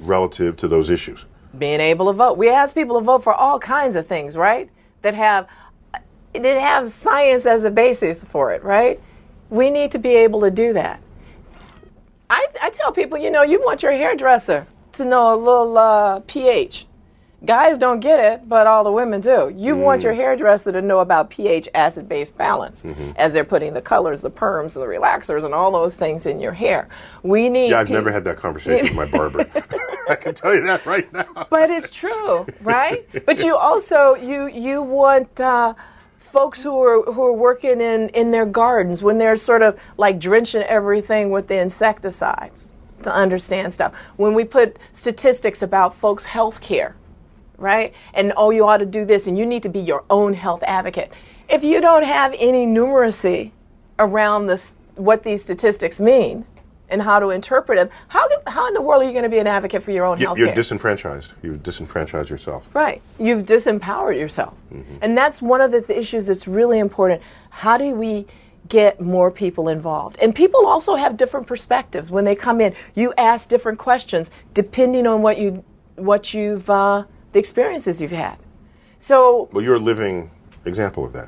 Speaker 3: relative to those issues?
Speaker 4: Being able to vote. We ask people to vote for all kinds of things, right? That have science as a basis for it, right? We need to be able to do that. I tell people, you want your hairdresser to know a little pH. Guys don't get it, but all the women do. You want your hairdresser to know about pH, acid-base balance, as they're putting the colors, the perms, and the relaxers, and all those things in your hair. We need.
Speaker 3: Yeah, I've never had that conversation with my barber. I can tell you that right now.
Speaker 4: But it's true, right? But you also you want folks who are working in their gardens when they're sort of like drenching everything with the insecticides to understand stuff. When we put statistics about folks' health care. Right? And you ought to do this, and you need to be your own health advocate. If you don't have any numeracy around what these statistics mean and how to interpret them, how in the world are you going to be an advocate for your own health care?
Speaker 3: You're disenfranchised. You disenfranchise yourself.
Speaker 4: Right. You've disempowered yourself. And that's one of the issues that's really important. How do we get more people involved? And people also have different perspectives. When they come in, you ask different questions depending on what you've the experiences you've had. So.
Speaker 3: Well, you're a living example of that.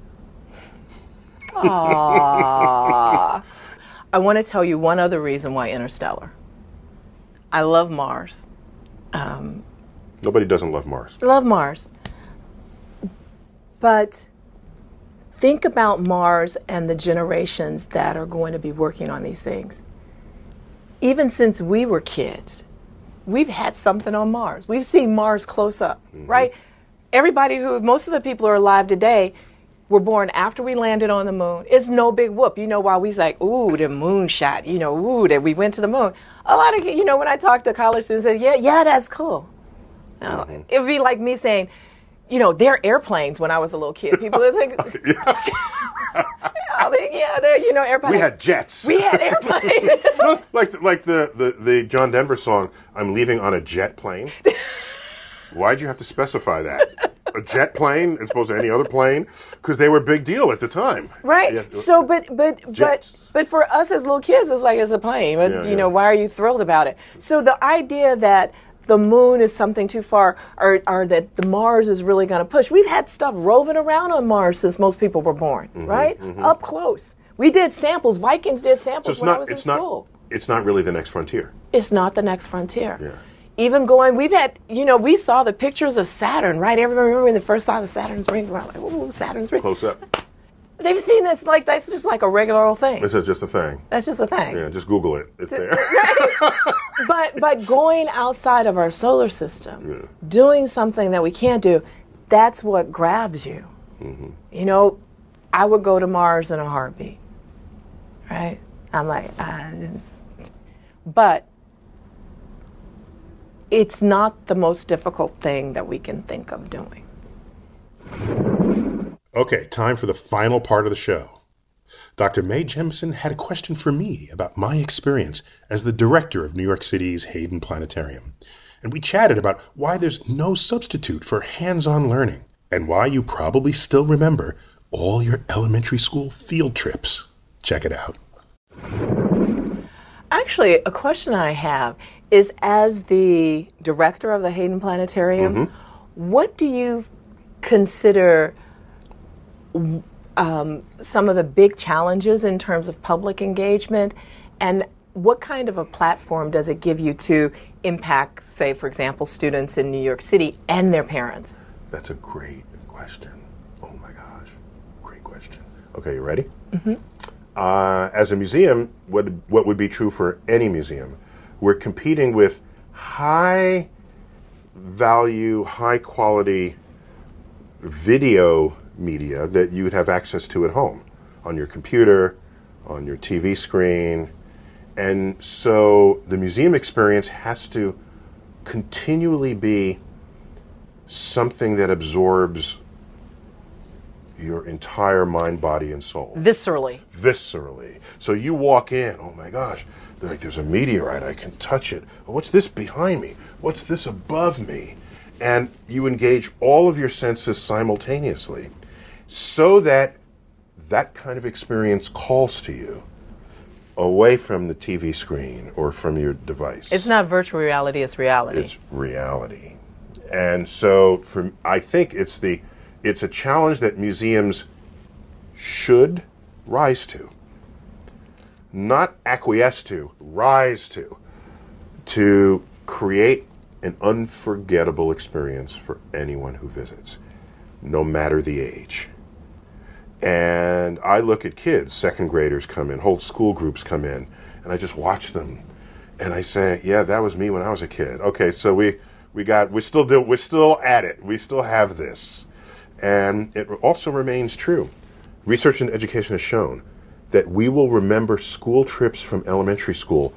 Speaker 4: Aww. I want to tell you one other reason why Interstellar. I love Mars.
Speaker 3: Nobody doesn't love Mars.
Speaker 4: Love Mars. But think about Mars and the generations that are going to be working on these things. Even since we were kids, we've had something on Mars. We've seen Mars close up, right? Most of the people who are alive today were born after we landed on the moon. It's no big whoop. While we was like, ooh, the moon shot, ooh, that we went to the moon. A lot of, when I talk to college students, they say, yeah, that's cool. It would be like me saying, they're airplanes when I was a little kid. People would think, airplanes.
Speaker 3: We had jets.
Speaker 4: We had airplanes.
Speaker 3: like the John Denver song, I'm leaving on a jet plane. Why'd you have to specify that? A jet plane as opposed to any other plane? Because they were a big deal at the time.
Speaker 4: Right.
Speaker 3: Yeah.
Speaker 4: So, but for us as little kids, it's like it's a plane. But, why are you thrilled about it? So the idea that the moon is something too far, or that the Mars is really going to push. We've had stuff roving around on Mars since most people were born, right? Up close. We did samples. Vikings did samples when I was in school.
Speaker 3: It's not really the next frontier.
Speaker 4: It's not the next frontier.
Speaker 3: Yeah.
Speaker 4: Even we've had, we saw the pictures of Saturn, right? Everybody remember when they first saw the Saturn's ring? We're like, ooh, Saturn's ring.
Speaker 3: Close up.
Speaker 4: They've seen this, that's just like a regular old thing.
Speaker 3: This is just a thing.
Speaker 4: That's just a thing.
Speaker 3: Yeah, just Google it. It's there.
Speaker 4: Right? But going outside of our solar system, doing something that we can't do, that's what grabs you. I would go to Mars in a heartbeat, right? I'm like, but it's not the most difficult thing that we can think of doing.
Speaker 3: Okay, time for the final part of the show. Dr. Mae Jemison had a question for me about my experience as the director of New York City's Hayden Planetarium. And we chatted about why there's no substitute for hands-on learning and why you probably still remember all your elementary school field trips. Check it out.
Speaker 4: Actually, a question I have is, as the director of the Hayden Planetarium, what do you consider some of the big challenges in terms of public engagement, and what kind of a platform does it give you to impact, say, for example, students in New York City and their parents?
Speaker 3: That's a great question. Oh my gosh, great question. Okay, you ready? As a museum, what would be true for any museum? We're competing with high value, high quality video media that you would have access to at home, on your computer, on your TV screen. And so the museum experience has to continually be something that absorbs your entire mind, body, and soul.
Speaker 4: Viscerally.
Speaker 3: So you walk in, oh my gosh, there's a meteorite, I can touch it. Oh, what's this behind me? What's this above me? And you engage all of your senses simultaneously so that that kind of experience calls to you. away from the TV screen or from your device.
Speaker 4: It's not virtual reality, it's reality.
Speaker 3: It's reality. And so I think it's a challenge that museums should rise to. Not acquiesce to, rise to create an unforgettable experience for anyone who visits, no matter the age. And I look at kids, second graders come in, whole school groups come in, and I just watch them, and I say, yeah, that was me when I was a kid. Okay, so we're still at it. We still have this. And it also remains true. Research and education has shown that we will remember school trips from elementary school.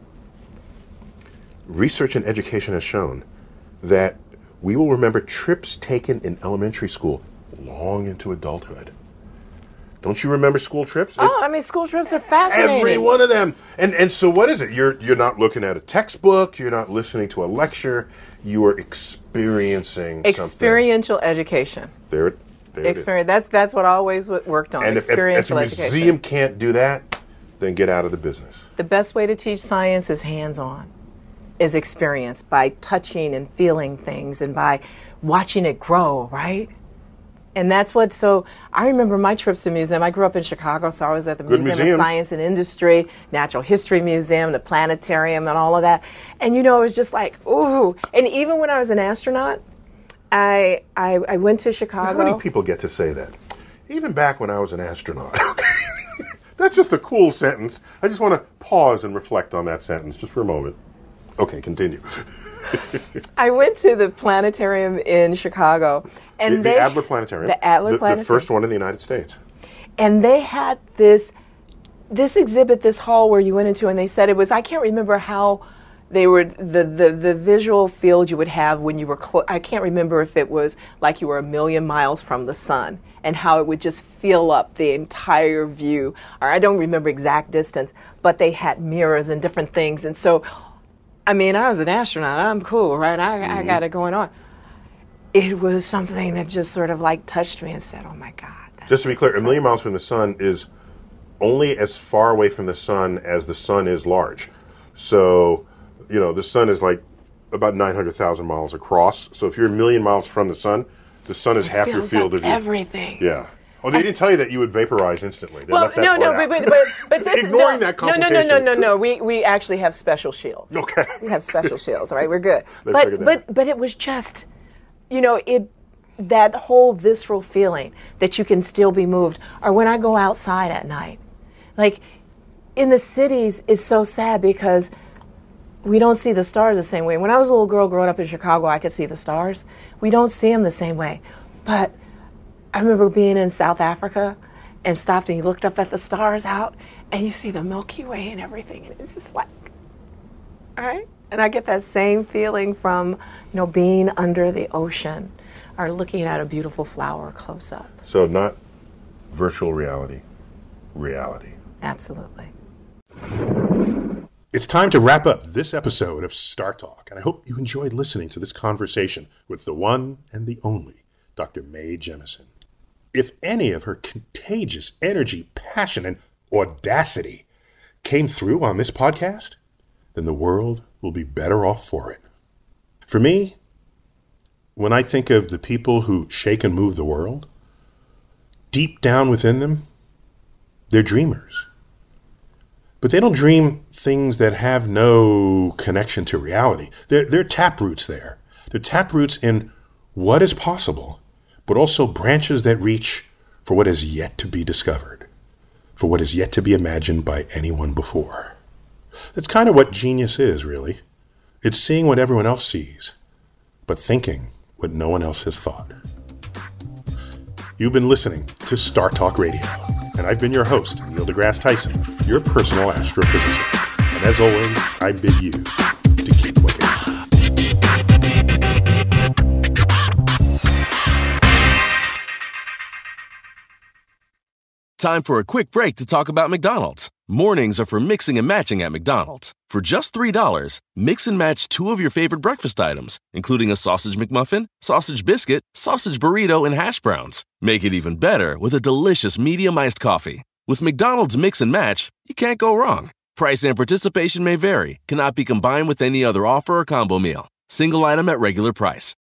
Speaker 3: Research and education has shown that we will remember trips taken in elementary school long into adulthood. Don't you remember school trips?
Speaker 4: School trips are fascinating.
Speaker 3: Every one of them. And so what is it? You're not looking at a textbook. You're not listening to a lecture. You are experiencing
Speaker 4: experiential education.
Speaker 3: There it is.
Speaker 4: That's what I always worked on.
Speaker 3: And
Speaker 4: experiential
Speaker 3: if a
Speaker 4: education.
Speaker 3: museum can't do that, then get out of the business.
Speaker 4: The best way to teach science is hands-on, is experience, by touching and feeling things and by watching it grow, right? And that's what, so I remember my trips to museum. I grew up in Chicago, so I was at the Museum of Science and Industry, Natural History Museum, the planetarium, and all of that. And it was just like, ooh. And even when I was an astronaut, I went to Chicago.
Speaker 3: How many people get to say that? Even back when I was an astronaut. That's just a cool sentence. I just want to pause and reflect on that sentence just for a moment. Okay, continue.
Speaker 4: I went to the planetarium in Chicago. And
Speaker 3: the Adler Planetarium.
Speaker 4: The Adler Planetarium.
Speaker 3: The first one in the United States.
Speaker 4: And they had this exhibit, this hall where you went into, and they said it was, I can't remember how they were, the visual field you would have when you were, I can't remember if it was like you were 1,000,000 miles from the sun and how it would just fill up the entire view. Or I don't remember exact distance, but they had mirrors and different things. And so, I was an astronaut. I'm cool, right? I got it going on. It was something that just sort of like touched me and said, oh my God.
Speaker 3: Just to be clear, 1,000,000 miles from the sun is only as far away from the sun as the sun is large. So, the sun is like about 900,000 miles across. So if you're 1,000,000 miles from the sun is half your field of view.
Speaker 4: Everything.
Speaker 3: Yeah. Oh, they didn't tell you that you would vaporize instantly. They left that part out.
Speaker 4: But this
Speaker 3: ignoring that complication.
Speaker 4: No. We actually have special shields.
Speaker 3: Okay.
Speaker 4: We have special shields. All right, we're good.
Speaker 3: But
Speaker 4: it was just, that whole visceral feeling that you can still be moved. Or when I go outside at night, like in the cities, it's so sad because we don't see the stars the same way. When I was a little girl growing up in Chicago, I could see the stars. We don't see them the same way. But I remember being in South Africa and stopped and you looked up at the stars out and you see the Milky Way and everything. And it's just like, all right. And I get that same feeling from, being under the ocean or looking at a beautiful flower close up.
Speaker 3: So not virtual reality, reality.
Speaker 4: Absolutely.
Speaker 3: It's time to wrap up this episode of Star Talk, and I hope you enjoyed listening to this conversation with the one and the only Dr. Mae Jemison. If any of her contagious energy, passion, and audacity came through on this podcast, then the world will be better off for it. For me, when I think of the people who shake and move the world, deep down within them, they're dreamers. But they don't dream things that have no connection to reality. They're taproots there. They're taproots in what is possible, but also branches that reach for what is yet to be discovered, for what is yet to be imagined by anyone before. That's kind of what genius is, really. It's seeing what everyone else sees, but thinking what no one else has thought. You've been listening to Star Talk Radio, and I've been your host, Neil deGrasse Tyson, your personal astrophysicist. And as always, I bid you to keep looking.
Speaker 5: Time for a quick break to talk about McDonald's. Mornings are for mixing and matching at McDonald's. For just $3, mix and match 2 of your favorite breakfast items, including a sausage McMuffin, sausage biscuit, sausage burrito, and hash browns. Make it even better with a delicious medium iced coffee. With McDonald's Mix and Match, you can't go wrong. Price and participation may vary. Cannot be combined with any other offer or combo meal. Single item at regular price.